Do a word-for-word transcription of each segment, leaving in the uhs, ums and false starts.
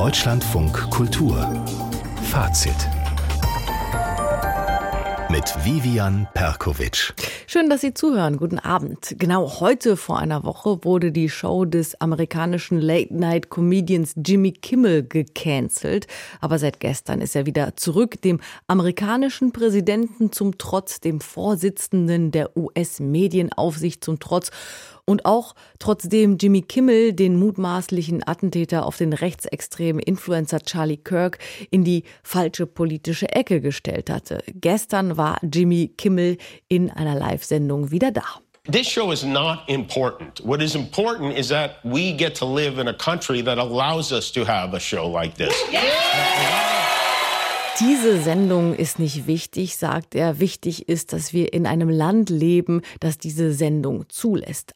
Deutschlandfunk Kultur Fazit mit Vivian Perkovic. Schön, dass Sie zuhören. Guten Abend. Genau heute vor einer Woche wurde die Show des amerikanischen Late-Night-Comedians Jimmy Kimmel gecancelt. Aber seit gestern ist er wieder zurück, dem amerikanischen Präsidenten zum Trotz, dem Vorsitzenden der U S-Medienaufsicht zum Trotz. Und auch trotzdem Jimmy Kimmel den mutmaßlichen Attentäter auf den rechtsextremen Influencer Charlie Kirk in die falsche politische Ecke gestellt hatte. Gestern war Jimmy Kimmel in einer Live-Sendung wieder da. This show is not important. What is important is that we get to live in a country that allows us to have a show like this. Yeah! Diese Sendung ist nicht wichtig, sagt er. Wichtig ist, dass wir in einem Land leben, das diese Sendung zulässt.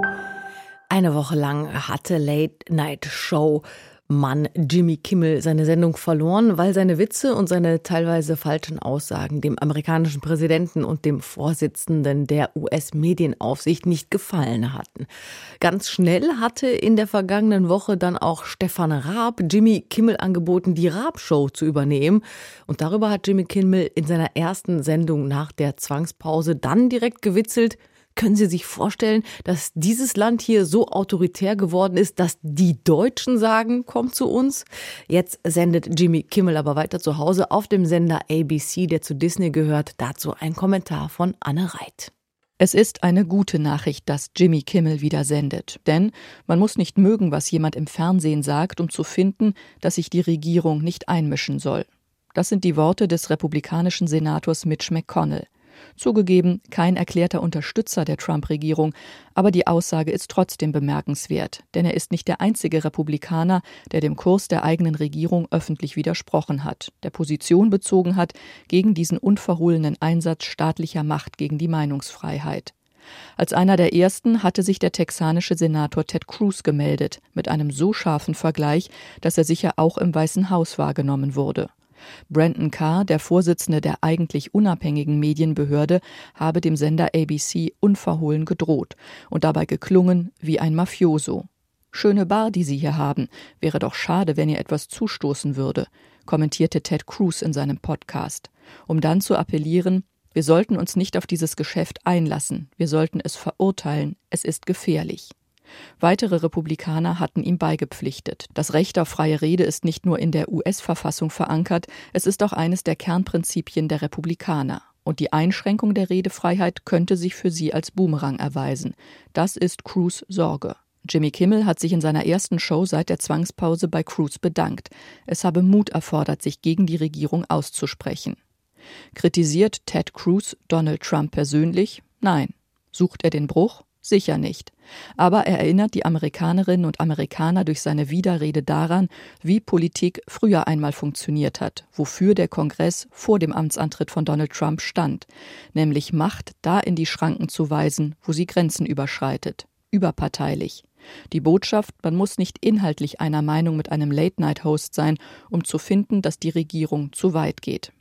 Eine Woche lang hatte Late Night Show Mann Jimmy Kimmel seine Sendung verloren, weil seine Witze und seine teilweise falschen Aussagen dem amerikanischen Präsidenten und dem Vorsitzenden der U S-Medienaufsicht nicht gefallen hatten. Ganz schnell hatte in der vergangenen Woche dann auch Stefan Raab Jimmy Kimmel angeboten, die Raab-Show zu übernehmen. Und darüber hat Jimmy Kimmel in seiner ersten Sendung nach der Zwangspause dann direkt gewitzelt: Können Sie sich vorstellen, dass dieses Land hier so autoritär geworden ist, dass die Deutschen sagen, kommt zu uns? Jetzt sendet Jimmy Kimmel aber weiter zu Hause auf dem Sender A B C, der zu Disney gehört. Dazu ein Kommentar von Anne Reit. Es ist eine gute Nachricht, dass Jimmy Kimmel wieder sendet. Denn man muss nicht mögen, was jemand im Fernsehen sagt, um zu finden, dass sich die Regierung nicht einmischen soll. Das sind die Worte des republikanischen Senators Mitch McConnell. Zugegeben, kein erklärter Unterstützer der Trump-Regierung, aber die Aussage ist trotzdem bemerkenswert, denn er ist nicht der einzige Republikaner, der dem Kurs der eigenen Regierung öffentlich widersprochen hat, der Position bezogen hat gegen diesen unverhohlenen Einsatz staatlicher Macht gegen die Meinungsfreiheit. Als einer der ersten hatte sich der texanische Senator Ted Cruz gemeldet, mit einem so scharfen Vergleich, dass er sicher auch im Weißen Haus wahrgenommen wurde. Brandon Carr, der Vorsitzende der eigentlich unabhängigen Medienbehörde, habe dem Sender A B C unverhohlen gedroht und dabei geklungen wie ein Mafioso. »Schöne Bar, die Sie hier haben. Wäre doch schade, wenn ihr etwas zustoßen würde«, kommentierte Ted Cruz in seinem Podcast, um dann zu appellieren: Wir sollten uns nicht auf dieses Geschäft einlassen, wir sollten es verurteilen, es ist gefährlich. Weitere Republikaner hatten ihm beigepflichtet. Das Recht auf freie Rede ist nicht nur in der U S-Verfassung verankert, es ist auch eines der Kernprinzipien der Republikaner. Und die Einschränkung der Redefreiheit könnte sich für sie als Boomerang erweisen. Das ist Cruz' Sorge. Jimmy Kimmel hat sich in seiner ersten Show seit der Zwangspause bei Cruz bedankt. Es habe Mut erfordert, sich gegen die Regierung auszusprechen. Kritisiert Ted Cruz Donald Trump persönlich? Nein. Sucht er den Bruch? Sicher nicht. Aber er erinnert die Amerikanerinnen und Amerikaner durch seine Widerrede daran, wie Politik früher einmal funktioniert hat, wofür der Kongress vor dem Amtsantritt von Donald Trump stand, nämlich Macht da in die Schranken zu weisen, wo sie Grenzen überschreitet, überparteilich. Die Botschaft: Man muss nicht inhaltlich einer Meinung mit einem Late-Night-Host sein, um zu finden, dass die Regierung zu weit geht.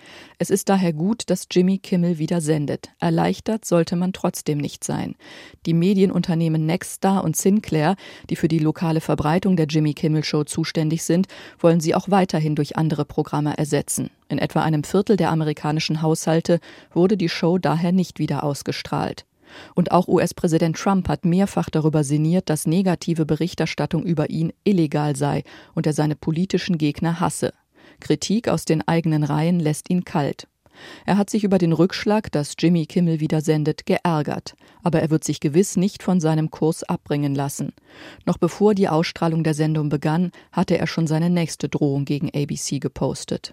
Es ist daher gut, dass Jimmy Kimmel wieder sendet. Erleichtert sollte man trotzdem nicht sein. Die Medienunternehmen Nexstar und Sinclair, die für die lokale Verbreitung der Jimmy Kimmel Show zuständig sind, wollen sie auch weiterhin durch andere Programme ersetzen. In etwa einem Viertel der amerikanischen Haushalte wurde die Show daher nicht wieder ausgestrahlt. Und auch U S-Präsident Trump hat mehrfach darüber sinniert, dass negative Berichterstattung über ihn illegal sei und er seine politischen Gegner hasse. Kritik aus den eigenen Reihen lässt ihn kalt. Er hat sich über den Rückschlag, dass Jimmy Kimmel wieder sendet, geärgert. Aber er wird sich gewiss nicht von seinem Kurs abbringen lassen. Noch bevor die Ausstrahlung der Sendung begann, hatte er schon seine nächste Drohung gegen A B C gepostet.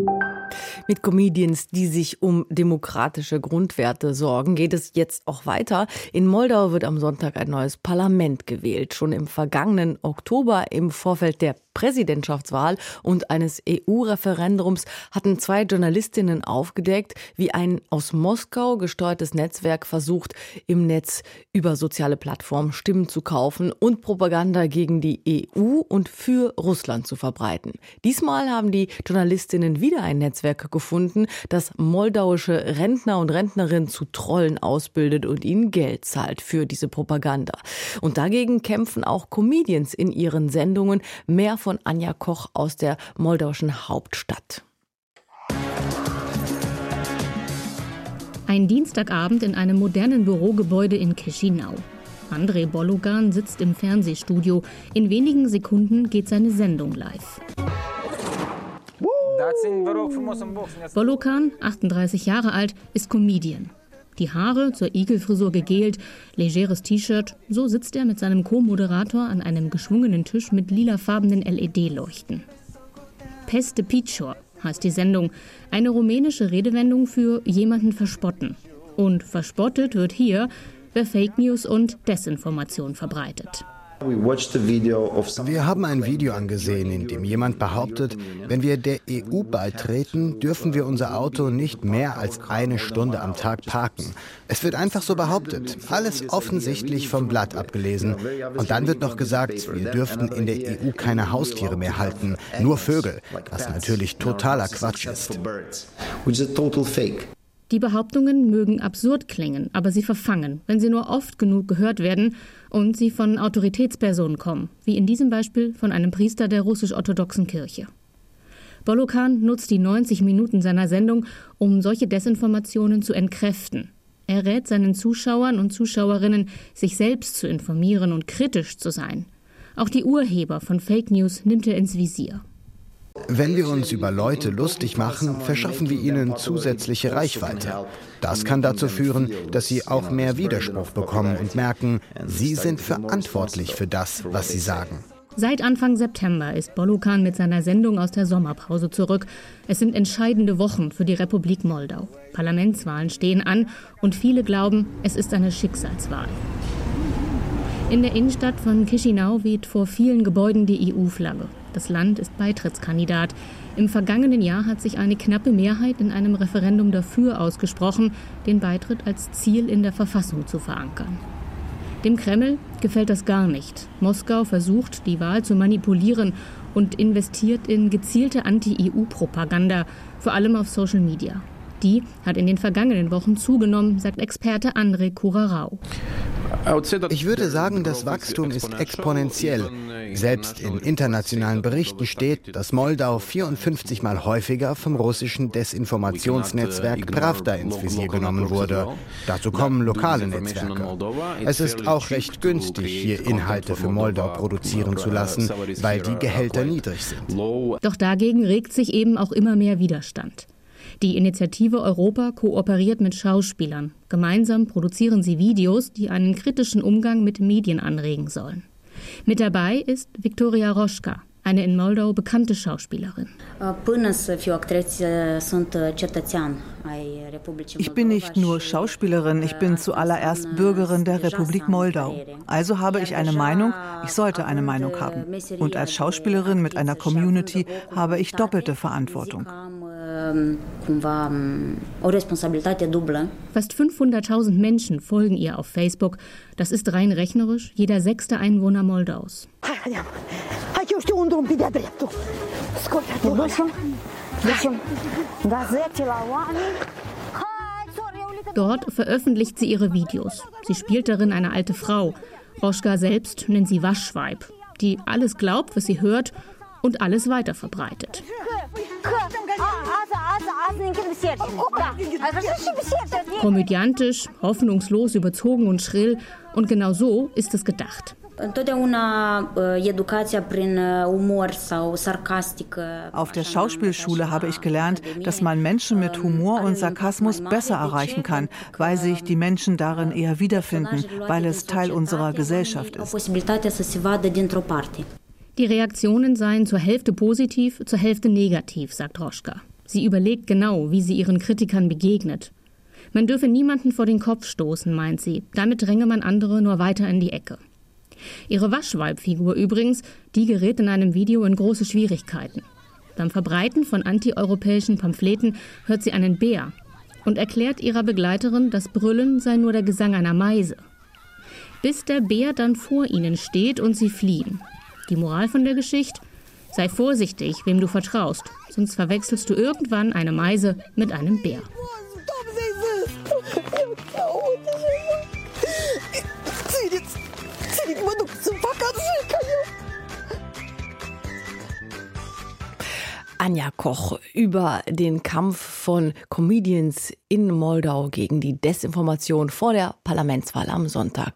Mit Comedians, die sich um demokratische Grundwerte sorgen, geht es jetzt auch weiter. In Moldau wird am Sonntag ein neues Parlament gewählt. Schon im vergangenen Oktober im Vorfeld der Präsidentschaftswahl und eines E U-Referendums hatten zwei Journalistinnen aufgedeckt, wie ein aus Moskau gesteuertes Netzwerk versucht, im Netz über soziale Plattformen Stimmen zu kaufen und Propaganda gegen die E U und für Russland zu verbreiten. Diesmal haben die Journalistinnen anscheinend wieder ein Netzwerk gefunden, das moldauische Rentner und Rentnerinnen zu Trollen ausbildet und ihnen Geld zahlt für diese Propaganda. Und dagegen kämpfen auch Comedians in ihren Sendungen. Mehr von Anja Koch aus der moldauischen Hauptstadt. Ein Dienstagabend in einem modernen Bürogebäude in Chișinău. Andrei Bolokan sitzt im Fernsehstudio. In wenigen Sekunden geht seine Sendung live. Bolokan, achtunddreißig Jahre alt, ist Comedian. Die Haare zur Igelfrisur gegelt, legeres T-Shirt. So sitzt er mit seinem Co-Moderator an einem geschwungenen Tisch mit lilafarbenen L E D-Leuchten. Peste Picior heißt die Sendung. Eine rumänische Redewendung für jemanden verspotten. Und verspottet wird hier, wer Fake News und Desinformation verbreitet. Wir haben ein Video angesehen, in dem jemand behauptet, wenn wir der E U beitreten, dürfen wir unser Auto nicht mehr als eine Stunde am Tag parken. Es wird einfach so behauptet, alles offensichtlich vom Blatt abgelesen. Und dann wird noch gesagt, wir dürften in der E U keine Haustiere mehr halten, nur Vögel, was natürlich totaler Quatsch ist. Die Behauptungen mögen absurd klingen, aber sie verfangen, wenn sie nur oft genug gehört werden und sie von Autoritätspersonen kommen, wie in diesem Beispiel von einem Priester der russisch-orthodoxen Kirche. Bolokan nutzt die neunzig Minuten seiner Sendung, um solche Desinformationen zu entkräften. Er rät seinen Zuschauern und Zuschauerinnen, sich selbst zu informieren und kritisch zu sein. Auch die Urheber von Fake News nimmt er ins Visier. Wenn wir uns über Leute lustig machen, verschaffen wir ihnen zusätzliche Reichweite. Das kann dazu führen, dass sie auch mehr Widerspruch bekommen und merken, sie sind verantwortlich für das, was sie sagen. Seit Anfang September ist Bolokan mit seiner Sendung aus der Sommerpause zurück. Es sind entscheidende Wochen für die Republik Moldau. Parlamentswahlen stehen an und viele glauben, es ist eine Schicksalswahl. In der Innenstadt von Chișinău weht vor vielen Gebäuden die E U-Flagge. Das Land ist Beitrittskandidat. Im vergangenen Jahr hat sich eine knappe Mehrheit in einem Referendum dafür ausgesprochen, den Beitritt als Ziel in der Verfassung zu verankern. Dem Kreml gefällt das gar nicht. Moskau versucht, die Wahl zu manipulieren und investiert in gezielte Anti-E U-Propaganda, vor allem auf Social Media. Die hat in den vergangenen Wochen zugenommen, sagt Experte Andrei Curarau. Ich würde sagen, das Wachstum ist exponentiell. Selbst in internationalen Berichten steht, dass Moldau vierundfünfzig Mal häufiger vom russischen Desinformationsnetzwerk Pravda ins Visier genommen wurde. Dazu kommen lokale Netzwerke. Es ist auch recht günstig, hier Inhalte für Moldau produzieren zu lassen, weil die Gehälter niedrig sind. Doch dagegen regt sich eben auch immer mehr Widerstand. Die Initiative Europa kooperiert mit Schauspielern. Gemeinsam produzieren sie Videos, die einen kritischen Umgang mit Medien anregen sollen. Mit dabei ist Victoria Roșca, eine in Moldau bekannte Schauspielerin. Ich bin nicht nur Schauspielerin, ich bin zuallererst Bürgerin der Republik Moldau. Also habe ich eine Meinung, ich sollte eine Meinung haben. Und als Schauspielerin mit einer Community habe ich doppelte Verantwortung. Fast fünfhunderttausend Menschen folgen ihr auf Facebook. Das ist rein rechnerisch jeder sechste Einwohner Moldaus. Dort veröffentlicht sie ihre Videos. Sie spielt darin eine alte Frau. Roșca selbst nennt sie Waschweib, die alles glaubt, was sie hört und alles weiterverbreitet. Komödiantisch, hoffnungslos, überzogen und schrill. Und genau so ist es gedacht. Auf der Schauspielschule habe ich gelernt, dass man Menschen mit Humor und Sarkasmus besser erreichen kann, weil sich die Menschen darin eher wiederfinden, weil es Teil unserer Gesellschaft ist. Die Reaktionen seien zur Hälfte positiv, zur Hälfte negativ, sagt Roșca. Sie überlegt genau, wie sie ihren Kritikern begegnet. Man dürfe niemanden vor den Kopf stoßen, meint sie. Damit dränge man andere nur weiter in die Ecke. Ihre Waschweibfigur übrigens, die gerät in einem Video in große Schwierigkeiten. Beim Verbreiten von antieuropäischen Pamphleten hört sie einen Bär und erklärt ihrer Begleiterin, das Brüllen sei nur der Gesang einer Meise. Bis der Bär dann vor ihnen steht und sie fliehen. Die Moral von der Geschichte: Sei vorsichtig, wem du vertraust, sonst verwechselst du irgendwann eine Meise mit einem Bär. Anja Koch über den Kampf von Comedians in Moldau gegen die Desinformation vor der Parlamentswahl am Sonntag.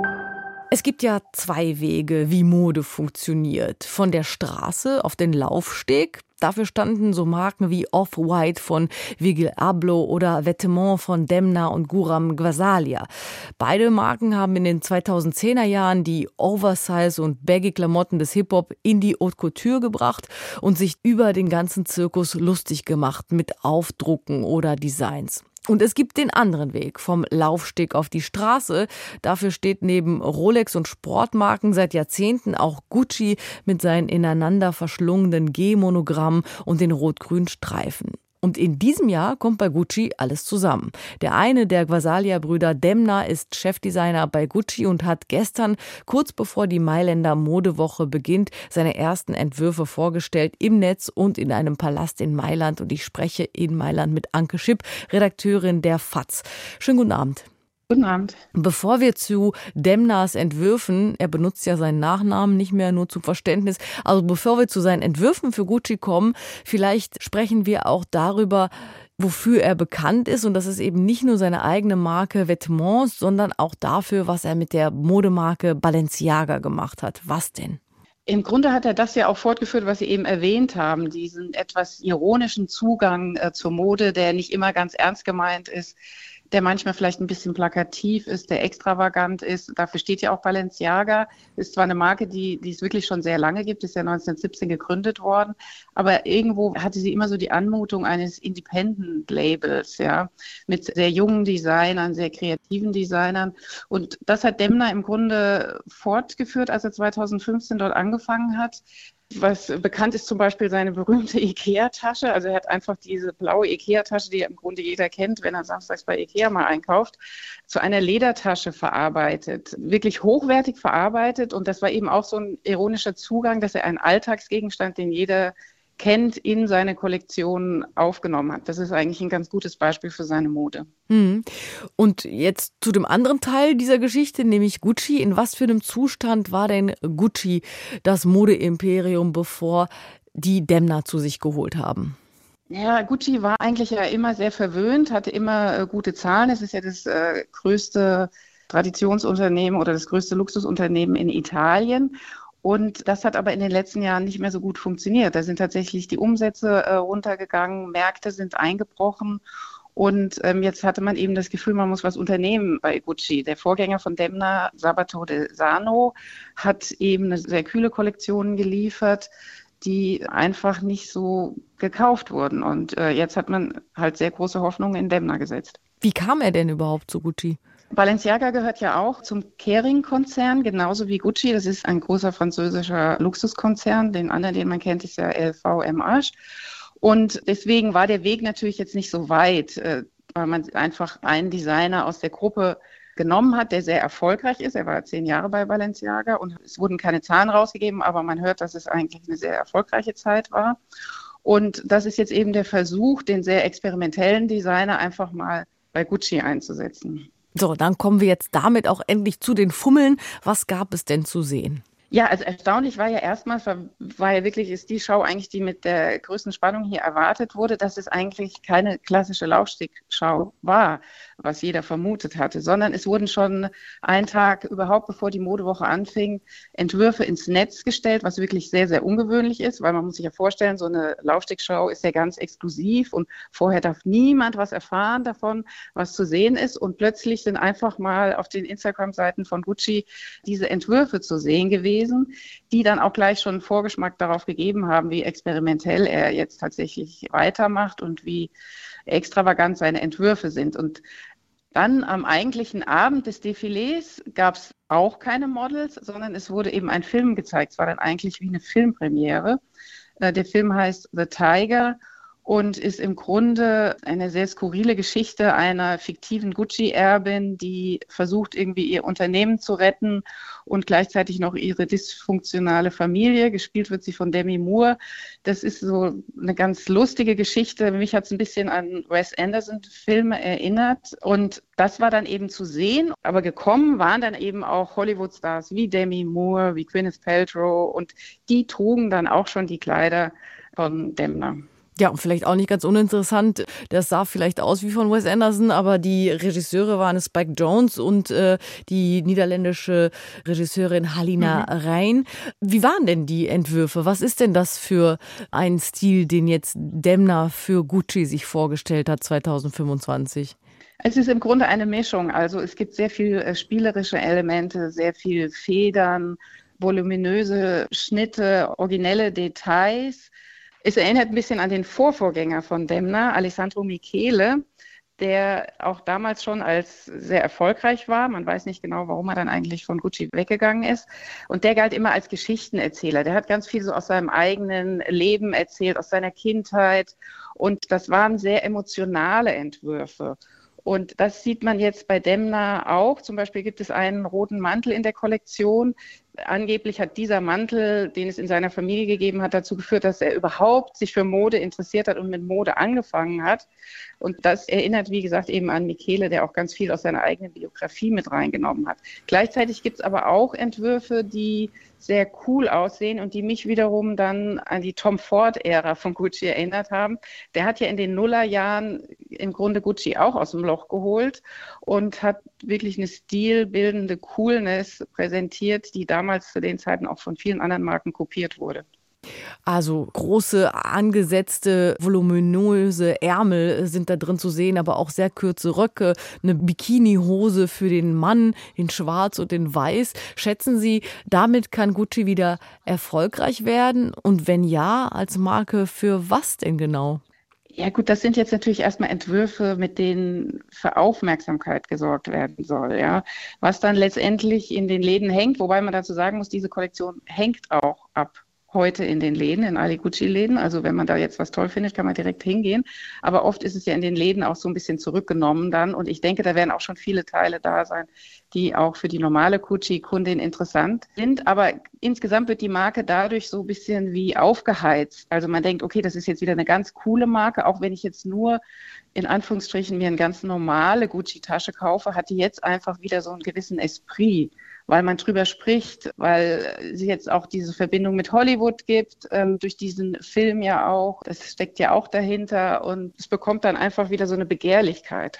Es gibt ja zwei Wege, wie Mode funktioniert. Von der Straße auf den Laufsteg. Dafür standen so Marken wie Off-White von Virgil Abloh oder Vêtements von Demna und Guram Gvasalia. Beide Marken haben in den zweitausendzehner Jahren die Oversize- und Baggy-Klamotten des Hip-Hop in die Haute Couture gebracht und sich über den ganzen Zirkus lustig gemacht mit Aufdrucken oder Designs. Und es gibt den anderen Weg, vom Laufsteg auf die Straße. Dafür steht neben Rolex und Sportmarken seit Jahrzehnten auch Gucci mit seinen ineinander verschlungenen G-Monogrammen und den rot-grünen Streifen. Und in diesem Jahr kommt bei Gucci alles zusammen. Der eine der Gvasalia-Brüder, Demna, ist Chefdesigner bei Gucci und hat gestern, kurz bevor die Mailänder Modewoche beginnt, seine ersten Entwürfe vorgestellt im Netz und in einem Palast in Mailand. Und ich spreche in Mailand mit Anke Schipp, Redakteurin der F A Z. Schönen guten Abend. Guten Abend. Bevor wir zu Demnas Entwürfen, er benutzt ja seinen Nachnamen nicht mehr, nur zum Verständnis, also bevor wir zu seinen Entwürfen für Gucci kommen, vielleicht sprechen wir auch darüber, wofür er bekannt ist. Und das ist eben nicht nur seine eigene Marke Vêtements, sondern auch dafür, was er mit der Modemarke Balenciaga gemacht hat. Was denn? Im Grunde hat er das ja auch fortgeführt, was Sie eben erwähnt haben, diesen etwas ironischen Zugang äh, zur Mode, der nicht immer ganz ernst gemeint ist, der manchmal vielleicht ein bisschen plakativ ist, der extravagant ist. Dafür steht ja auch Balenciaga. Ist zwar eine Marke, die, die es wirklich schon sehr lange gibt, ist ja neunzehnhundertsiebzehn gegründet worden, aber irgendwo hatte sie immer so die Anmutung eines Independent-Labels, ja, mit sehr jungen Designern, sehr kreativen Designern. Und das hat Demna im Grunde fortgeführt, als er zweitausendfünfzehn dort angefangen hat. Was bekannt ist zum Beispiel seine berühmte Ikea-Tasche. Also er hat einfach diese blaue Ikea-Tasche, die im Grunde jeder kennt, wenn er samstags bei Ikea mal einkauft, zu einer Ledertasche verarbeitet. Wirklich hochwertig verarbeitet. Und das war eben auch so ein ironischer Zugang, dass er einen Alltagsgegenstand, den jeder kennt, in seine Kollektion aufgenommen hat. Das ist eigentlich ein ganz gutes Beispiel für seine Mode. Und jetzt zu dem anderen Teil dieser Geschichte, nämlich Gucci. In was für einem Zustand war denn Gucci, das Modeimperium, bevor die Demna zu sich geholt haben? Ja, Gucci war eigentlich ja immer sehr verwöhnt, hatte immer äh, gute Zahlen. Es ist ja das äh, größte Traditionsunternehmen oder das größte Luxusunternehmen in Italien. Und das hat aber in den letzten Jahren nicht mehr so gut funktioniert. Da sind tatsächlich die Umsätze äh, runtergegangen, Märkte sind eingebrochen. Und ähm, jetzt hatte man eben das Gefühl, man muss was unternehmen bei Gucci. Der Vorgänger von Demna, Sabato de Sarno, hat eben eine sehr kühle Kollektion geliefert, die einfach nicht so gekauft wurden. Und äh, jetzt hat man halt sehr große Hoffnungen in Demna gesetzt. Wie kam er denn überhaupt zu Gucci? Balenciaga gehört ja auch zum Kering-Konzern, genauso wie Gucci. Das ist ein großer französischer Luxuskonzern. Den anderen, den man kennt, ist ja L V M H. Und deswegen war der Weg natürlich jetzt nicht so weit, weil man einfach einen Designer aus der Gruppe genommen hat, der sehr erfolgreich ist. Er war zehn Jahre bei Balenciaga und es wurden keine Zahlen rausgegeben, aber man hört, dass es eigentlich eine sehr erfolgreiche Zeit war. Und das ist jetzt eben der Versuch, den sehr experimentellen Designer einfach mal bei Gucci einzusetzen. So, dann kommen wir jetzt damit auch endlich zu den Fummeln. Was gab es denn zu sehen? Ja, also erstaunlich war ja erstmal, war ja wirklich, ist die Show eigentlich, die mit der größten Spannung hier erwartet wurde, dass es eigentlich keine klassische Laufstegschau war, was jeder vermutet hatte, sondern es wurden schon einen Tag überhaupt, bevor die Modewoche anfing, Entwürfe ins Netz gestellt, was wirklich sehr, sehr ungewöhnlich ist, weil man muss sich ja vorstellen, so eine Laufstegschau ist ja ganz exklusiv und vorher darf niemand was erfahren davon, was zu sehen ist, und plötzlich sind einfach mal auf den Instagram-Seiten von Gucci diese Entwürfe zu sehen gewesen, die dann auch gleich schon einen Vorgeschmack darauf gegeben haben, wie experimentell er jetzt tatsächlich weitermacht und wie extravagant seine Entwürfe sind. Und dann am eigentlichen Abend des Defilés gab es auch keine Models, sondern es wurde eben ein Film gezeigt. Es war dann eigentlich wie eine Filmpremiere. Der Film heißt The Tiger und ist im Grunde eine sehr skurrile Geschichte einer fiktiven Gucci-Erbin, die versucht, irgendwie ihr Unternehmen zu retten und gleichzeitig noch ihre dysfunktionale Familie. Gespielt wird sie von Demi Moore. Das ist so eine ganz lustige Geschichte. Mich hat es ein bisschen an Wes Anderson-Filme erinnert. Und das war dann eben zu sehen. Aber gekommen waren dann eben auch Hollywood-Stars wie Demi Moore, wie Gwyneth Paltrow. Und die trugen dann auch schon die Kleider von Demna. Ja, und vielleicht auch nicht ganz uninteressant, das sah vielleicht aus wie von Wes Anderson, aber die Regisseure waren Spike Jonze und äh, die niederländische Regisseurin Halina mhm. Reijn. Wie waren denn die Entwürfe? Was ist denn das für ein Stil, den jetzt Demna für Gucci sich vorgestellt hat zweitausendfünfundzwanzig? Es ist im Grunde eine Mischung. Also es gibt sehr viel äh, spielerische Elemente, sehr viel Federn, voluminöse Schnitte, originelle Details. Es erinnert ein bisschen an den Vorvorgänger von Demna, Alessandro Michele, der auch damals schon als sehr erfolgreich war. Man weiß nicht genau, warum er dann eigentlich von Gucci weggegangen ist. Und der galt immer als Geschichtenerzähler. Der hat ganz viel so aus seinem eigenen Leben erzählt, aus seiner Kindheit. Und das waren sehr emotionale Entwürfe. Und das sieht man jetzt bei Demna auch. Zum Beispiel gibt es einen roten Mantel in der Kollektion. Angeblich hat dieser Mantel, den es in seiner Familie gegeben hat, dazu geführt, dass er überhaupt sich für Mode interessiert hat und mit Mode angefangen hat. Und das erinnert, wie gesagt, eben an Michele, der auch ganz viel aus seiner eigenen Biografie mit reingenommen hat. Gleichzeitig gibt es aber auch Entwürfe, die sehr cool aussehen und die mich wiederum dann an die Tom Ford-Ära von Gucci erinnert haben. Der hat ja in den Nullerjahren im Grunde Gucci auch aus dem Loch geholt und hat wirklich eine stilbildende Coolness präsentiert, die damals zu den Zeiten auch von vielen anderen Marken kopiert wurde. Also große, angesetzte, voluminöse Ärmel sind da drin zu sehen, aber auch sehr kurze Röcke, eine Bikinihose für den Mann in Schwarz und in Weiß. Schätzen Sie, damit kann Gucci wieder erfolgreich werden? Und wenn ja, als Marke für was denn genau? Ja gut, das sind jetzt natürlich erstmal Entwürfe, mit denen für Aufmerksamkeit gesorgt werden soll. Ja. Was dann letztendlich in den Läden hängt, wobei man dazu sagen muss, diese Kollektion hängt auch ab heute in den Läden, in alle Gucci-Läden. Also wenn man da jetzt was toll findet, kann man direkt hingehen. Aber oft ist es ja in den Läden auch so ein bisschen zurückgenommen dann. Und ich denke, da werden auch schon viele Teile da sein, die auch für die normale Gucci-Kundin interessant sind. Aber insgesamt wird die Marke dadurch so ein bisschen wie aufgeheizt. Also man denkt, okay, das ist jetzt wieder eine ganz coole Marke. Auch wenn ich jetzt nur in Anführungsstrichen mir eine ganz normale Gucci-Tasche kaufe, hat die jetzt einfach wieder so einen gewissen Esprit, weil man drüber spricht, weil es jetzt auch diese Verbindung mit Hollywood gibt, ähm, durch diesen Film ja auch. Das steckt ja auch dahinter und es bekommt dann einfach wieder so eine Begehrlichkeit.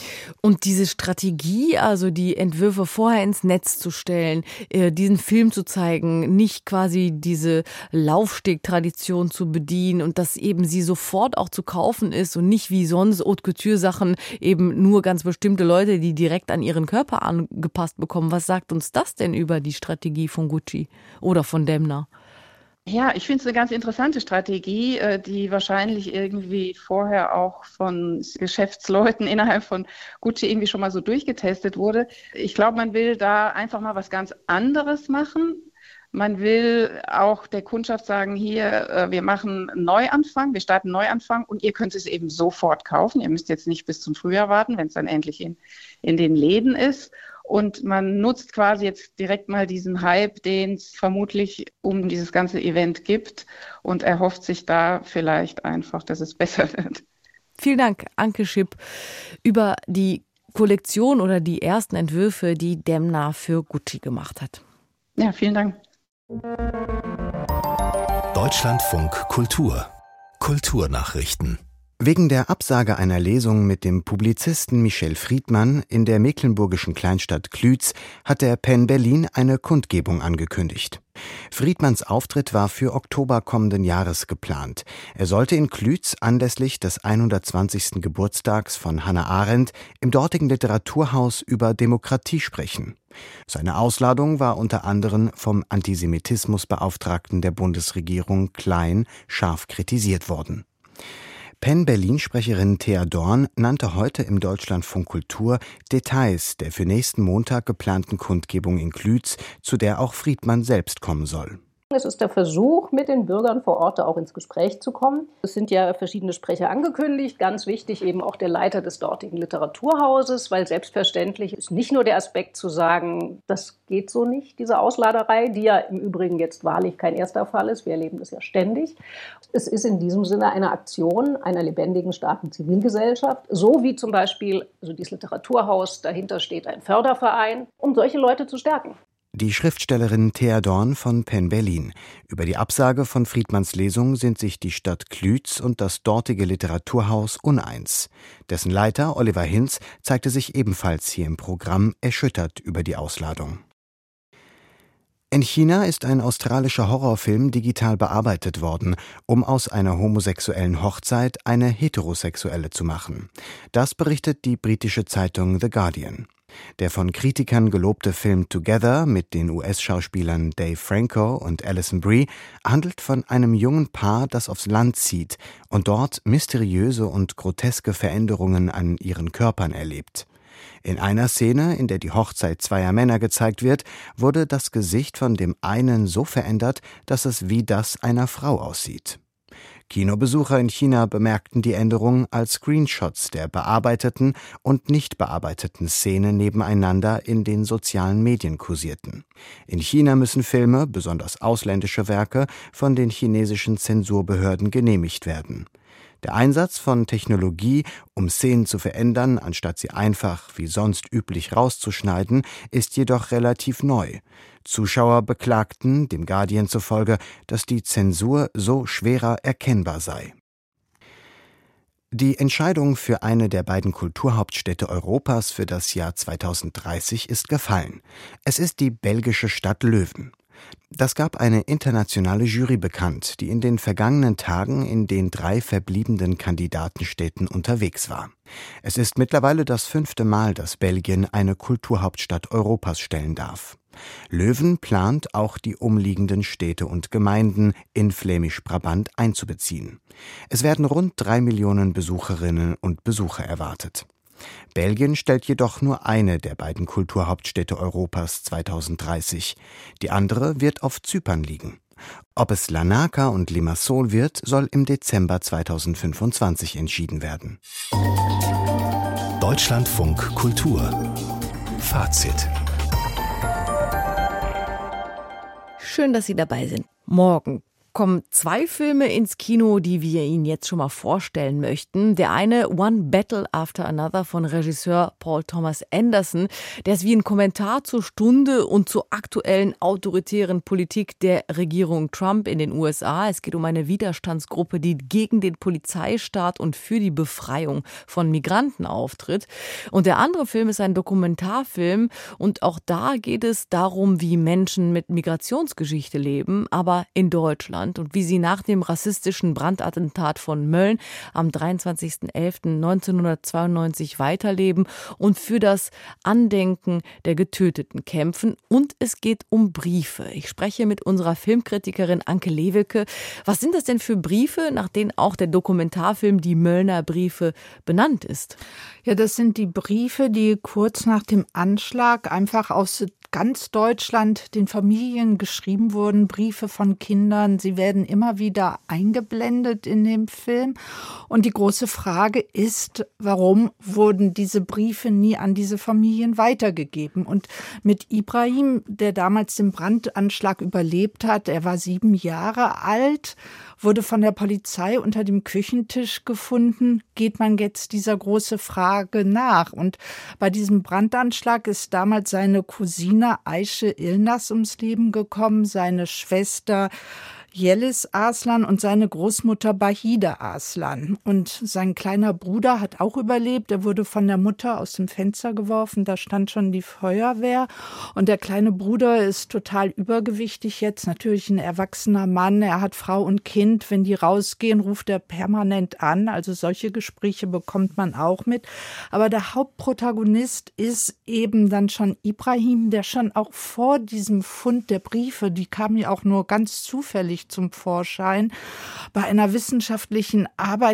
Und diese Strategie, also die Entwürfe vorher ins Netz zu stellen, diesen Film zu zeigen, nicht quasi diese Laufsteg-Tradition zu bedienen und dass eben sie sofort auch zu kaufen ist und nicht wie sonst Haute Couture-Sachen eben nur ganz bestimmte Leute, die direkt an ihren Körper angepasst bekommen. Was sagt uns das denn über die Strategie von Gucci oder von Demna? Ja, ich finde es eine ganz interessante Strategie, die wahrscheinlich irgendwie vorher auch von Geschäftsleuten innerhalb von Gucci irgendwie schon mal so durchgetestet wurde. Ich glaube, man will da einfach mal was ganz anderes machen. Man will auch der Kundschaft sagen, hier, wir machen einen Neuanfang, wir starten einen Neuanfang und ihr könnt es eben sofort kaufen. Ihr müsst jetzt nicht bis zum Frühjahr warten, wenn es dann endlich in, in den Läden ist. Und man nutzt quasi jetzt direkt mal diesen Hype, den es vermutlich um dieses ganze Event gibt und erhofft sich da vielleicht einfach, dass es besser wird. Vielen Dank, Anke Schipp, über die Kollektion oder die ersten Entwürfe, die Demna für Gucci gemacht hat. Ja, vielen Dank. Deutschlandfunk Kultur. Kulturnachrichten. Wegen der Absage einer Lesung mit dem Publizisten Michel Friedmann in der mecklenburgischen Kleinstadt Klütz hat der Penn Berlin eine Kundgebung angekündigt. Friedmanns Auftritt war für Oktober kommenden Jahres geplant. Er sollte in Klütz anlässlich des hundertzwanzigsten Geburtstags von Hannah Arendt im dortigen Literaturhaus über Demokratie sprechen. Seine Ausladung war unter anderem vom Antisemitismusbeauftragten der Bundesregierung Klein scharf kritisiert worden. Penn Berlin-Sprecherin Thea Dorn nannte heute im Deutschlandfunk Kultur Details der für nächsten Montag geplanten Kundgebung in Klütz, zu der auch Friedmann selbst kommen soll. Es ist der Versuch, mit den Bürgern vor Ort auch ins Gespräch zu kommen. Es sind ja verschiedene Sprecher angekündigt, ganz wichtig eben auch der Leiter des dortigen Literaturhauses, weil selbstverständlich ist nicht nur der Aspekt zu sagen, das geht so nicht, diese Ausladerei, die ja im Übrigen jetzt wahrlich kein erster Fall ist, wir erleben das ja ständig. Es ist in diesem Sinne eine Aktion einer lebendigen, starken Zivilgesellschaft, so wie zum Beispiel also dieses Literaturhaus, dahinter steht ein Förderverein, um solche Leute zu stärken. Die Schriftstellerin Thea Dorn von Penn Berlin. Über die Absage von Friedmanns Lesung sind sich die Stadt Klütz und das dortige Literaturhaus uneins. Dessen Leiter Oliver Hinz zeigte sich ebenfalls hier im Programm erschüttert über die Ausladung. In China ist ein australischer Horrorfilm digital bearbeitet worden, um aus einer homosexuellen Hochzeit eine heterosexuelle zu machen. Das berichtet die britische Zeitung The Guardian. Der von Kritikern gelobte Film Together mit den U S-Schauspielern Dave Franco und Alison Brie handelt von einem jungen Paar, das aufs Land zieht und dort mysteriöse und groteske Veränderungen an ihren Körpern erlebt. In einer Szene, in der die Hochzeit zweier Männer gezeigt wird, wurde das Gesicht von dem einen so verändert, dass es wie das einer Frau aussieht. Kinobesucher in China bemerkten die Änderung, als Screenshots der bearbeiteten und nicht bearbeiteten Szene nebeneinander in den sozialen Medien kursierten. In China müssen Filme, besonders ausländische Werke, von den chinesischen Zensurbehörden genehmigt werden. Der Einsatz von Technologie, um Szenen zu verändern, anstatt sie einfach wie sonst üblich rauszuschneiden, ist jedoch relativ neu. Zuschauer beklagten, dem Guardian zufolge, dass die Zensur so schwerer erkennbar sei. Die Entscheidung für eine der beiden Kulturhauptstädte Europas für das Jahr zweitausenddreißig ist gefallen. Es ist die belgische Stadt Leuven. Das gab eine internationale Jury bekannt, die in den vergangenen Tagen in den drei verbliebenen Kandidatenstädten unterwegs war. Es ist mittlerweile das fünfte Mal, dass Belgien eine Kulturhauptstadt Europas stellen darf. Leuven plant, auch die umliegenden Städte und Gemeinden in Flämisch-Brabant einzubeziehen. Es werden rund drei Millionen Besucherinnen und Besucher erwartet. Belgien stellt jedoch nur eine der beiden Kulturhauptstädte Europas zweitausenddreißig. Die andere wird auf Zypern liegen. Ob es Larnaca und Limassol wird, soll im Dezember zweitausendfünfundzwanzig entschieden werden. Deutschlandfunk Kultur. Fazit. Schön, dass Sie dabei sind. Morgen kommen zwei Filme ins Kino, die wir Ihnen jetzt schon mal vorstellen möchten. Der eine, One Battle After Another von Regisseur Paul Thomas Anderson. Der ist wie ein Kommentar zur Stunde und zur aktuellen autoritären Politik der Regierung Trump in den U S A. Es geht um eine Widerstandsgruppe, die gegen den Polizeistaat und für die Befreiung von Migranten auftritt. Und der andere Film ist ein Dokumentarfilm und auch da geht es darum, wie Menschen mit Migrationsgeschichte leben, aber in Deutschland. Und wie sie nach dem rassistischen Brandattentat von Mölln am dreiundzwanzigsten elften neunzehnhundertzweiundneunzig weiterleben und für das Andenken der Getöteten kämpfen. Und es geht um Briefe. Ich spreche mit unserer Filmkritikerin Anke Lewicke. Was sind das denn für Briefe, nach denen auch der Dokumentarfilm Die Möllner Briefe benannt ist? Ja, das sind die Briefe, die kurz nach dem Anschlag einfach aus ganz Deutschland den Familien geschrieben wurden, Briefe von Kindern. Sie werden immer wieder eingeblendet in dem Film. Und die große Frage ist, warum wurden diese Briefe nie an diese Familien weitergegeben? Und mit Ibrahim, der damals den Brandanschlag überlebt hat, er war sieben Jahre alt, wurde von der Polizei unter dem Küchentisch gefunden. Geht man jetzt dieser großen Frage nach? Und bei diesem Brandanschlag ist damals seine Cousine Aische Ilnas ums Leben gekommen, seine Schwester Yeliz Arslan und seine Großmutter Bahida Arslan. Und sein kleiner Bruder hat auch überlebt. Er wurde von der Mutter aus dem Fenster geworfen. Da stand schon die Feuerwehr. Und der kleine Bruder ist total übergewichtig jetzt. Natürlich ein erwachsener Mann. Er hat Frau und Kind. Wenn die rausgehen, ruft er permanent an. Also solche Gespräche bekommt man auch mit. Aber der Hauptprotagonist ist eben dann schon Ibrahim, der schon auch vor diesem Fund der Briefe, die kamen ja auch nur ganz zufällig zum Vorschein, bei einer wissenschaftlichen Arbeit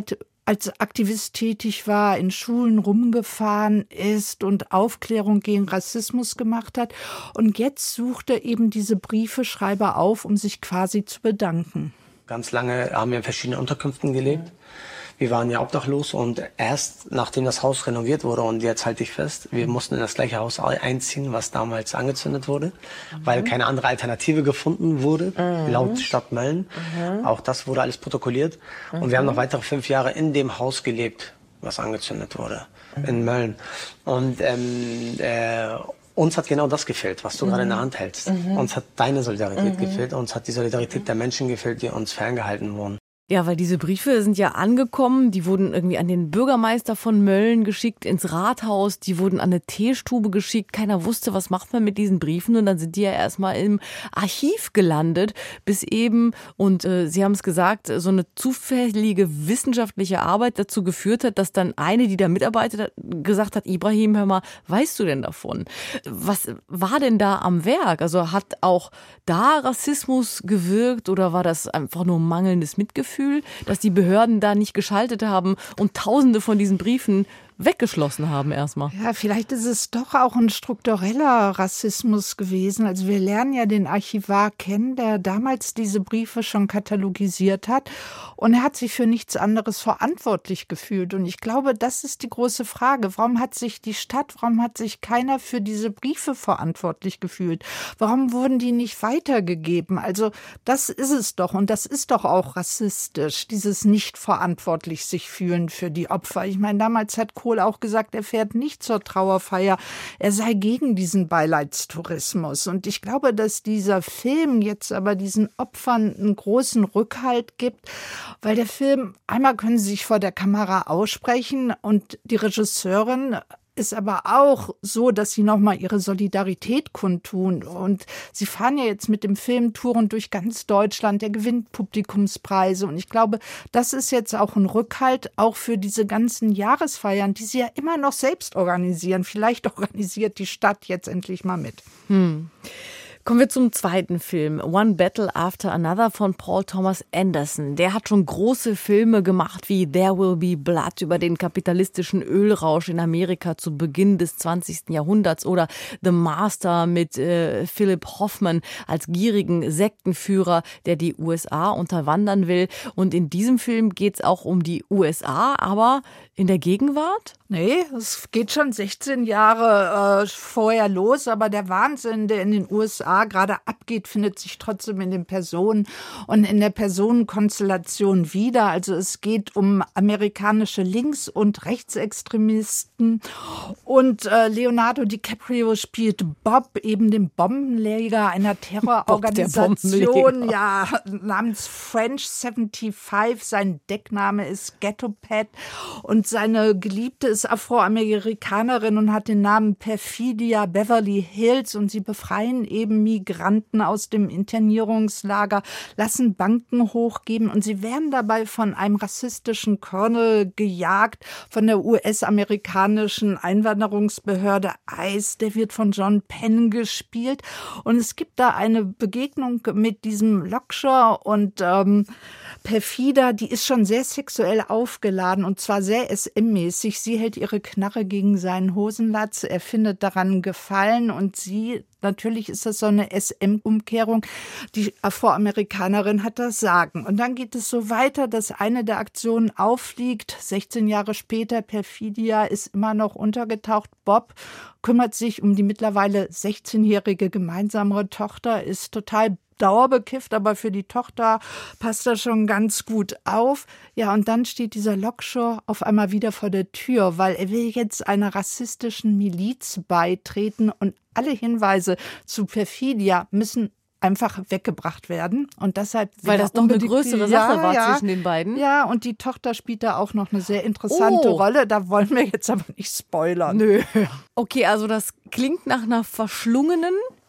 als Aktivist tätig war, in Schulen rumgefahren ist und Aufklärung gegen Rassismus gemacht hat. Und jetzt sucht er eben diese Briefeschreiber auf, um sich quasi zu bedanken. Ganz lange haben wir in verschiedenen Unterkünften gelebt. Wir waren ja obdachlos und erst nachdem das Haus renoviert wurde, und jetzt halte ich fest, wir mussten in das gleiche Haus einziehen, was damals angezündet wurde, mhm. weil keine andere Alternative gefunden wurde, mhm. laut Stadt Mölln. Mhm. Auch das wurde alles protokolliert. Mhm. Und wir haben noch weitere fünf Jahre in dem Haus gelebt, was angezündet wurde, mhm. in Mölln. Und ähm, äh, uns hat genau das gefehlt, was du mhm. gerade in der Hand hältst. Mhm. Uns hat deine Solidarität mhm. gefehlt, uns hat die Solidarität der Menschen gefehlt, die uns ferngehalten wurden. Ja, weil diese Briefe sind ja angekommen, die wurden irgendwie an den Bürgermeister von Mölln geschickt, ins Rathaus, die wurden an eine Teestube geschickt, keiner wusste, was macht man mit diesen Briefen, und dann sind die ja erstmal im Archiv gelandet, bis eben, und äh, Sie haben es gesagt, so eine zufällige wissenschaftliche Arbeit dazu geführt hat, dass dann eine, die da mitarbeitet hat, gesagt hat, Ibrahim, hör mal, weißt du denn davon? Was war denn da am Werk? Also hat auch da Rassismus gewirkt oder war das einfach nur mangelndes Mitgefühl, dass die Behörden da nicht geschaltet haben und Tausende von diesen Briefen weggeschlossen haben erstmal? Ja, vielleicht ist es doch auch ein struktureller Rassismus gewesen. Also wir lernen ja den Archivar kennen, der damals diese Briefe schon katalogisiert hat, und er hat sich für nichts anderes verantwortlich gefühlt. Und ich glaube, das ist die große Frage. Warum hat sich die Stadt, warum hat sich keiner für diese Briefe verantwortlich gefühlt? Warum wurden die nicht weitergegeben? Also das ist es doch, und das ist doch auch rassistisch, dieses nicht verantwortlich sich fühlen für die Opfer. Ich meine, damals hat Kohl auch gesagt, er fährt nicht zur Trauerfeier. Er sei gegen diesen Beileidstourismus. Und ich glaube, dass dieser Film jetzt aber diesen Opfern einen großen Rückhalt gibt, weil der Film, einmal können sie sich vor der Kamera aussprechen, und die Regisseurin ist aber auch so, dass sie nochmal ihre Solidarität kundtun. Und sie fahren ja jetzt mit dem Film Touren durch ganz Deutschland. Der gewinnt Publikumspreise. Und ich glaube, das ist jetzt auch ein Rückhalt, auch für diese ganzen Jahresfeiern, die sie ja immer noch selbst organisieren. Vielleicht organisiert die Stadt jetzt endlich mal mit. Hm. Kommen wir zum zweiten Film, One Battle After Another von Paul Thomas Anderson. Der hat schon große Filme gemacht wie There Will Be Blood über den kapitalistischen Ölrausch in Amerika zu Beginn des zwanzigsten Jahrhunderts oder The Master mit äh, Philip Hoffman als gierigen Sektenführer, der die U S A unterwandern will. Und in diesem Film geht es auch um die U S A, aber in der Gegenwart? Nee, es geht schon sechzehn Jahre äh, vorher los, aber der Wahnsinn, der in den U S A gerade abgeht, findet sich trotzdem in den Personen und in der Personenkonstellation wieder. Also es geht um amerikanische Links- und Rechtsextremisten, und äh, Leonardo DiCaprio spielt Bob, eben den Bombenleger einer Terrororganisation, ja, namens French fünfundsiebzig. Sein Deckname ist Ghetto Pat, und seine Geliebte ist Afroamerikanerin und hat den Namen Perfidia Beverly Hills, und sie befreien eben Migranten aus dem Internierungslager, lassen Banken hochgeben, und sie werden dabei von einem rassistischen Colonel gejagt, von der U S-amerikanischen Einwanderungsbehörde I C E, der wird von John Penn gespielt, und es gibt da eine Begegnung mit diesem Loksha, und ähm, Perfida, die ist schon sehr sexuell aufgeladen, und zwar sehr S M-mäßig. Sie hält ihre Knarre gegen seinen Hosenlatz, er findet daran Gefallen, und sie, natürlich ist das so eine S M-Umkehrung, die Afroamerikanerin hat das Sagen. Und dann geht es so weiter, dass eine der Aktionen auffliegt. sechzehn Jahre später, Perfidia ist immer noch untergetaucht. Bob kümmert sich um die mittlerweile sechzehnjährige gemeinsame Tochter, ist total dauerbekifft, aber für die Tochter passt er schon ganz gut auf. Ja, und dann steht dieser Loksha auf einmal wieder vor der Tür, weil er will jetzt einer rassistischen Miliz beitreten, und alle Hinweise zu Perfidia müssen einfach weggebracht werden. Und deshalb weil das doch eine größere Sache ja, war ja, zwischen den beiden. Ja, und die Tochter spielt da auch noch eine sehr interessante oh. Rolle. Da wollen wir jetzt aber nicht spoilern. Nö. Okay, also das klingt nach einer verschlungenen,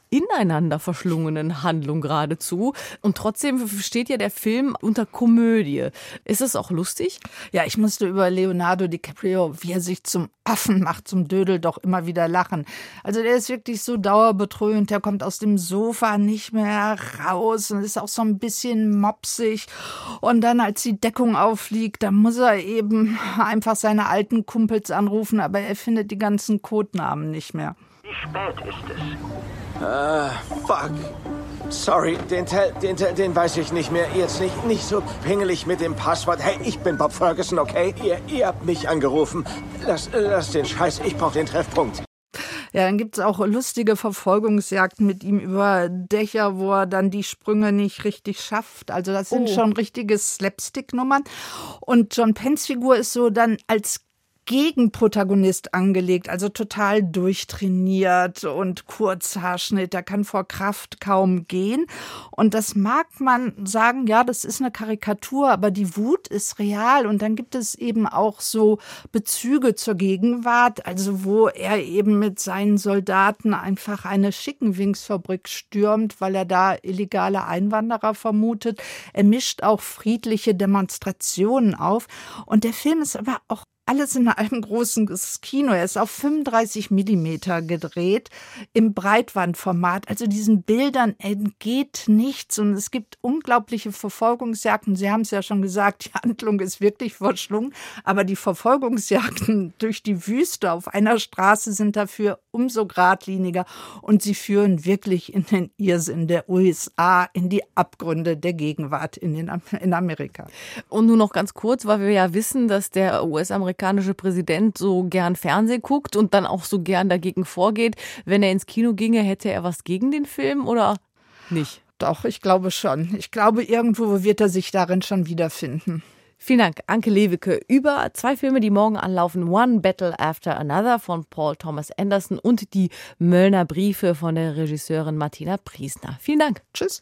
ineinander verschlungenen Handlung geradezu. Und trotzdem steht ja der Film unter Komödie. Ist es auch lustig? Ja, ich musste über Leonardo DiCaprio, wie er sich zum Affen macht, zum Dödel, doch immer wieder lachen. Also der ist wirklich so dauerbetröhnt, der kommt aus dem Sofa nicht mehr raus und ist auch so ein bisschen mopsig. Und dann, als die Deckung auffliegt, da muss er eben einfach seine alten Kumpels anrufen, aber er findet die ganzen Codenamen nicht mehr. Wie spät ist es? Ah, fuck. Sorry, den, den, den weiß ich nicht mehr. Jetzt nicht, nicht so pingelig mit dem Passwort. Hey, ich bin Bob Ferguson, okay? Ihr, ihr habt mich angerufen. Lass, lass den Scheiß, ich brauche den Treffpunkt. Ja, dann gibt's auch lustige Verfolgungsjagden mit ihm über Dächer, wo er dann die Sprünge nicht richtig schafft. Also das sind oh. schon richtige Slapstick-Nummern. Und John Penns Figur ist so dann als Gegenprotagonist angelegt, also total durchtrainiert und Kurzhaarschnitt, der kann vor Kraft kaum gehen. Und das mag man sagen, ja, das ist eine Karikatur, aber die Wut ist real. Und dann gibt es eben auch so Bezüge zur Gegenwart, also wo er eben mit seinen Soldaten einfach eine Chickenwings-Fabrik stürmt, weil er da illegale Einwanderer vermutet. Er mischt auch friedliche Demonstrationen auf. Und der Film ist aber auch alles in einem großen Kino. Er ist auf fünfunddreißig Millimeter gedreht, im Breitbandformat. Also diesen Bildern entgeht nichts. Und es gibt unglaubliche Verfolgungsjagden. Sie haben es ja schon gesagt, die Handlung ist wirklich verschlungen. Aber die Verfolgungsjagden durch die Wüste auf einer Straße sind dafür umso geradliniger. Und sie führen wirklich in den Irrsinn der U S A, in die Abgründe der Gegenwart in, den, in Amerika. Und nur noch ganz kurz, weil wir ja wissen, dass der U S-Amerikaner amerikanische Präsident so gern Fernsehen guckt und dann auch so gern dagegen vorgeht. Wenn er ins Kino ginge, hätte er was gegen den Film oder nicht? Doch, ich glaube schon. Ich glaube, irgendwo wird er sich darin schon wiederfinden. Vielen Dank, Anke Lewicke. Über zwei Filme, die morgen anlaufen. One Battle After Another von Paul Thomas Anderson und die Möllner Briefe von der Regisseurin Martina Priesner. Vielen Dank. Tschüss.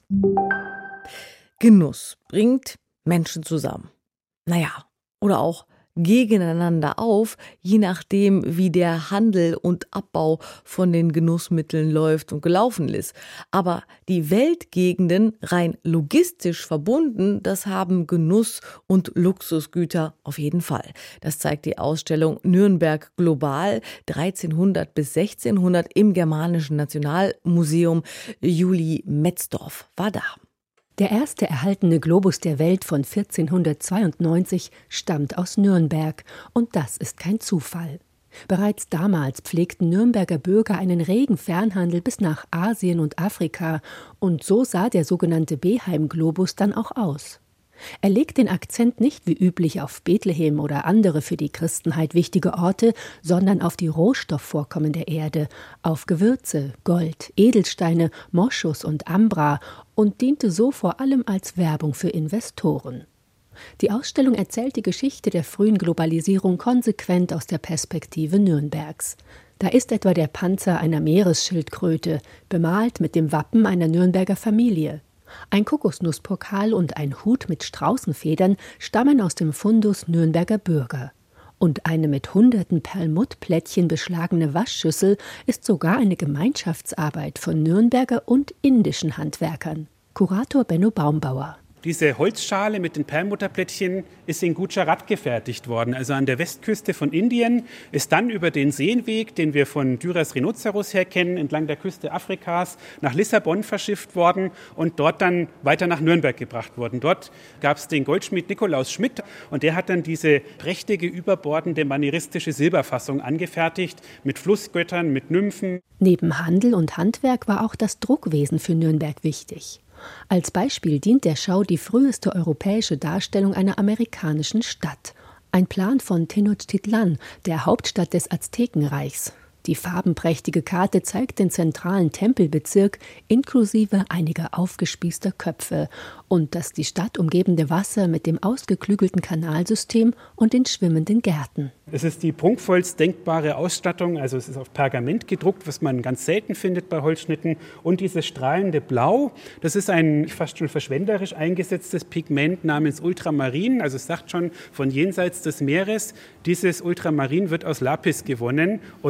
Genuss bringt Menschen zusammen. Naja, oder auch gegeneinander auf, je nachdem, wie der Handel und Abbau von den Genussmitteln läuft und gelaufen ist. Aber die Weltgegenden rein logistisch verbunden, das haben Genuss- und Luxusgüter auf jeden Fall. Das zeigt die Ausstellung Nürnberg Global dreizehnhundert bis sechzehnhundert im Germanischen Nationalmuseum. Julie Metzdorf war da. Der erste erhaltene Globus der Welt von vierzehnhundertzweiundneunzig stammt aus Nürnberg. Und das ist kein Zufall. Bereits damals pflegten Nürnberger Bürger einen regen Fernhandel bis nach Asien und Afrika. Und so sah der sogenannte Beheim-Globus dann auch aus. Er legt den Akzent nicht wie üblich auf Bethlehem oder andere für die Christenheit wichtige Orte, sondern auf die Rohstoffvorkommen der Erde, auf Gewürze, Gold, Edelsteine, Moschus und Ambra und diente so vor allem als Werbung für Investoren. Die Ausstellung erzählt die Geschichte der frühen Globalisierung konsequent aus der Perspektive Nürnbergs. Da ist etwa der Panzer einer Meeresschildkröte, bemalt mit dem Wappen einer Nürnberger Familie. Ein Kokosnusspokal und ein Hut mit Straußenfedern stammen aus dem Fundus Nürnberger Bürger. Und eine mit hunderten Perlmuttplättchen beschlagene Waschschüssel ist sogar eine Gemeinschaftsarbeit von Nürnberger und indischen Handwerkern. Kurator Benno Baumbauer. Diese Holzschale mit den Perlmutterplättchen ist in Gujarat gefertigt worden, also an der Westküste von Indien, ist dann über den Seenweg, den wir von Dürers Rhinoceros her kennen, entlang der Küste Afrikas nach Lissabon verschifft worden und dort dann weiter nach Nürnberg gebracht worden. Dort gab es den Goldschmied Nikolaus Schmidt und der hat dann diese prächtige, überbordende, manieristische Silberfassung angefertigt mit Flussgöttern, mit Nymphen. Neben Handel und Handwerk war auch das Druckwesen für Nürnberg wichtig. Als Beispiel dient der Schau die früheste europäische Darstellung einer amerikanischen Stadt. Ein Plan von Tenochtitlan, der Hauptstadt des Aztekenreichs. Die farbenprächtige Karte zeigt den zentralen Tempelbezirk inklusive einiger aufgespießter Köpfe und das die Stadt umgebende Wasser mit dem ausgeklügelten Kanalsystem und den schwimmenden Gärten. Es ist die prunkvollst denkbare Ausstattung, also es ist auf Pergament gedruckt, was man ganz selten findet bei Holzschnitten. Und dieses strahlende Blau, das ist ein fast schon verschwenderisch eingesetztes Pigment namens Ultramarin, also es sagt schon von jenseits des Meeres. Dieses Ultramarin wird aus Lapis gewonnen und der kommt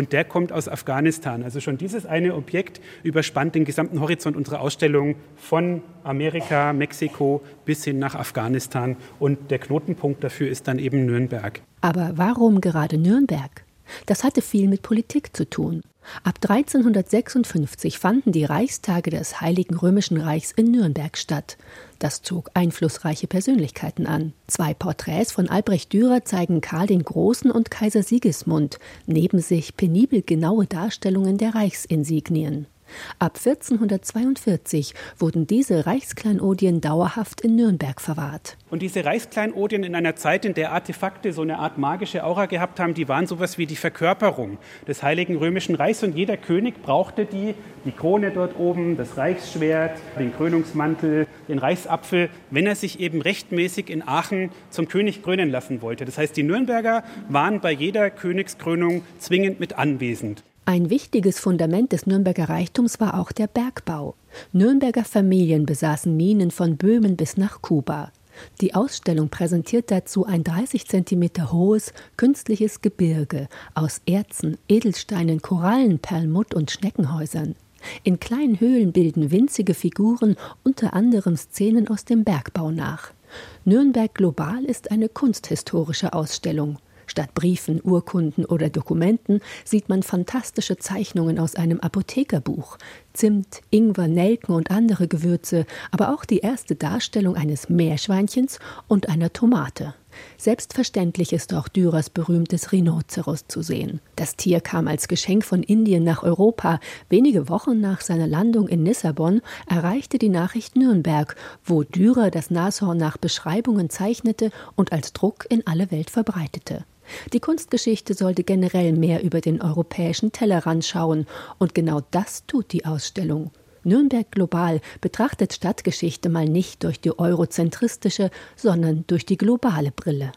kommt aus Afghanistan. Also schon dieses eine Objekt überspannt den gesamten Horizont unserer Ausstellung von Amerika, Mexiko bis hin nach Afghanistan. Und der Knotenpunkt dafür ist dann eben Nürnberg. Aber warum gerade Nürnberg? Das hatte viel mit Politik zu tun. Ab dreizehnhundertsechsundfünfzig fanden die Reichstage des Heiligen Römischen Reichs in Nürnberg statt. Das zog einflussreiche Persönlichkeiten an. Zwei Porträts von Albrecht Dürer zeigen Karl den Großen und Kaiser Sigismund, neben sich penibel genaue Darstellungen der Reichsinsignien. Ab vierzehnhundertzweiundvierzig wurden diese Reichskleinodien dauerhaft in Nürnberg verwahrt. Und diese Reichskleinodien in einer Zeit, in der Artefakte so eine Art magische Aura gehabt haben, die waren sowas wie die Verkörperung des Heiligen Römischen Reichs. Und jeder König brauchte die, die Krone dort oben, das Reichsschwert, den Krönungsmantel, den Reichsapfel, wenn er sich eben rechtmäßig in Aachen zum König krönen lassen wollte. Das heißt, die Nürnberger waren bei jeder Königskrönung zwingend mit anwesend. Ein wichtiges Fundament des Nürnberger Reichtums war auch der Bergbau. Nürnberger Familien besaßen Minen von Böhmen bis nach Kuba. Die Ausstellung präsentiert dazu ein dreißig Zentimeter hohes, künstliches Gebirge aus Erzen, Edelsteinen, Korallen, Perlmutt und Schneckenhäusern. In kleinen Höhlen bilden winzige Figuren unter anderem Szenen aus dem Bergbau nach. Nürnberg global ist eine kunsthistorische Ausstellung. Statt Briefen, Urkunden oder Dokumenten sieht man fantastische Zeichnungen aus einem Apothekerbuch. Zimt, Ingwer, Nelken und andere Gewürze, aber auch die erste Darstellung eines Meerschweinchens und einer Tomate. Selbstverständlich ist auch Dürers berühmtes Rhinoceros zu sehen. Das Tier kam als Geschenk von Indien nach Europa. Wenige Wochen nach seiner Landung in Lissabon erreichte die Nachricht Nürnberg, wo Dürer das Nashorn nach Beschreibungen zeichnete und als Druck in alle Welt verbreitete. Die Kunstgeschichte sollte generell mehr über den europäischen Tellerrand schauen, und genau das tut die Ausstellung. Nürnberg global betrachtet Stadtgeschichte mal nicht durch die eurozentristische, sondern durch die globale Brille.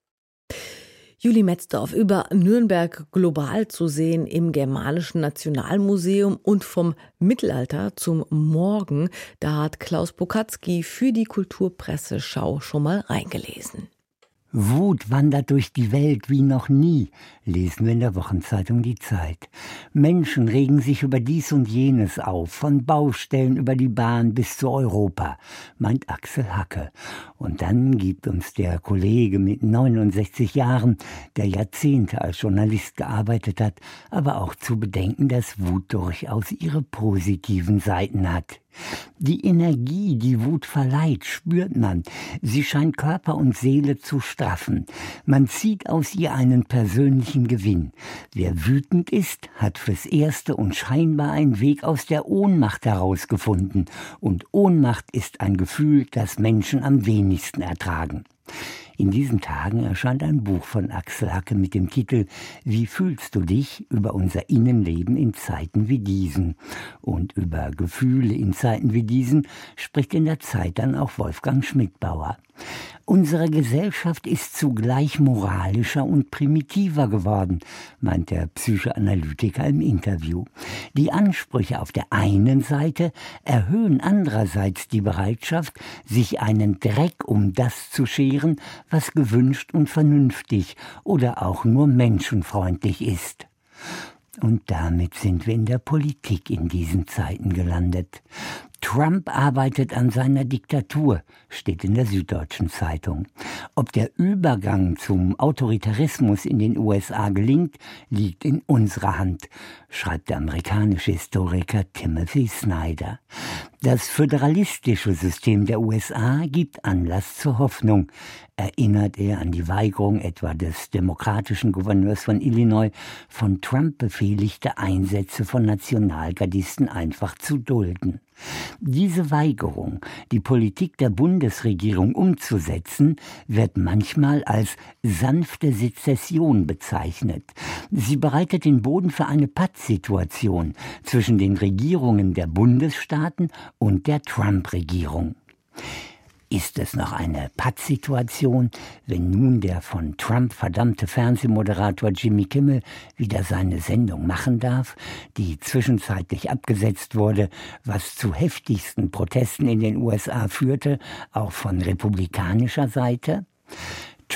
Julie Metzdorf über Nürnberg global zu sehen im Germanischen Nationalmuseum und vom Mittelalter zum Morgen. Da hat Klaus Pokatzky für die Kulturpresseschau schon mal reingelesen. Wut wandert durch die Welt wie noch nie, lesen wir in der Wochenzeitung Die Zeit. Menschen regen sich über dies und jenes auf, von Baustellen über die Bahn bis zu Europa, meint Axel Hacke. Und dann gibt uns der Kollege mit neunundsechzig Jahren, der Jahrzehnte als Journalist gearbeitet hat, aber auch zu bedenken, dass Wut durchaus ihre positiven Seiten hat. Die Energie, die Wut verleiht, spürt man. Sie scheint Körper und Seele zu straffen. Man zieht aus ihr einen persönlichen Gewinn. Wer wütend ist, hat fürs Erste und scheinbar einen Weg aus der Ohnmacht herausgefunden. Und Ohnmacht ist ein Gefühl, das Menschen am wenigsten ertragen. In diesen Tagen erscheint ein Buch von Axel Hacke mit dem Titel »Wie fühlst du dich?« über unser Innenleben in Zeiten wie diesen. Und über Gefühle in Zeiten wie diesen spricht in der Zeit dann auch Wolfgang Schmidbauer. Unsere Gesellschaft ist zugleich moralischer und primitiver geworden, meint der Psychoanalytiker im Interview. Die Ansprüche auf der einen Seite erhöhen andererseits die Bereitschaft, sich einen Dreck um das zu scheren, was gewünscht und vernünftig oder auch nur menschenfreundlich ist. Und damit sind wir in der Politik in diesen Zeiten gelandet. Trump arbeitet an seiner Diktatur, steht in der Süddeutschen Zeitung. Ob der Übergang zum Autoritarismus in den U S A gelingt, liegt in unserer Hand, schreibt der amerikanische Historiker Timothy Snyder. Das föderalistische System der U S A gibt Anlass zur Hoffnung, erinnert er an die Weigerung etwa des demokratischen Gouverneurs von Illinois, von Trump befehligte Einsätze von Nationalgardisten einfach zu dulden. Diese Weigerung, die Politik der Bundesregierung umzusetzen, wird manchmal als sanfte Sezession bezeichnet. Sie bereitet den Boden für eine Pattsituation zwischen den Regierungen der Bundesstaaten und der Trump-Regierung. Ist es noch eine Pattsituation, wenn nun der von Trump verdammte Fernsehmoderator Jimmy Kimmel wieder seine Sendung machen darf, die zwischenzeitlich abgesetzt wurde, was zu heftigsten Protesten in den U S A führte, auch von republikanischer Seite?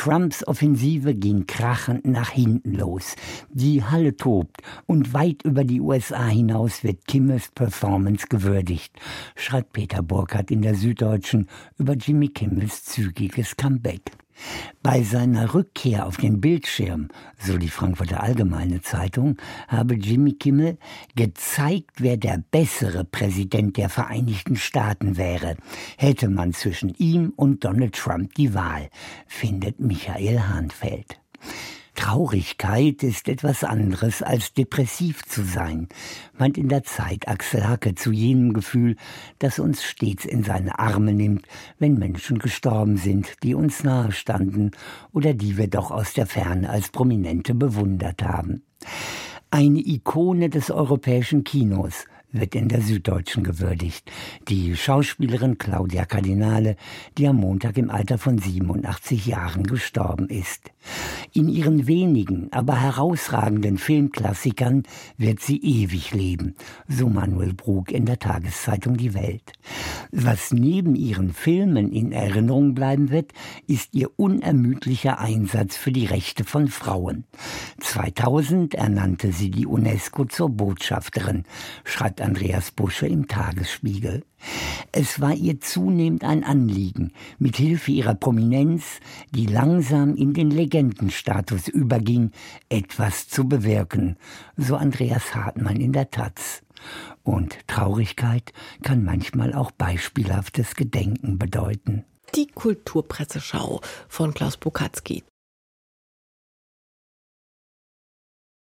Trumps Offensive ging krachend nach hinten los. Die Halle tobt und weit über die U S A hinaus wird Kimmels Performance gewürdigt, schreibt Peter Burkhardt in der Süddeutschen über Jimmy Kimmels zügiges Comeback. Bei seiner Rückkehr auf den Bildschirm, so die Frankfurter Allgemeine Zeitung, habe Jimmy Kimmel gezeigt, wer der bessere Präsident der Vereinigten Staaten wäre. Hätte man zwischen ihm und Donald Trump die Wahl, findet Michael Hahnfeld. Traurigkeit ist etwas anderes als depressiv zu sein, meint in der Zeit Axel Hacke zu jenem Gefühl, das uns stets in seine Arme nimmt, wenn Menschen gestorben sind, die uns nahe standen oder die wir doch aus der Ferne als Prominente bewundert haben. Eine Ikone des europäischen Kinos wird in der Süddeutschen gewürdigt. Die Schauspielerin Claudia Cardinale, die am Montag im Alter von siebenundachtzig Jahren gestorben ist. In ihren wenigen, aber herausragenden Filmklassikern wird sie ewig leben, so Manuel Brug in der Tageszeitung Die Welt. Was neben ihren Filmen in Erinnerung bleiben wird, ist ihr unermüdlicher Einsatz für die Rechte von Frauen. zweitausend ernannte sie die UNESCO zur Botschafterin, schreibt Andreas Busche im Tagesspiegel. Es war ihr zunehmend ein Anliegen, mit Hilfe ihrer Prominenz, die langsam in den Legendenstatus überging, etwas zu bewirken, so Andreas Hartmann in der Taz. Und Traurigkeit kann manchmal auch beispielhaftes Gedenken bedeuten. Die Kulturpresseschau von Klaus Bukatzky.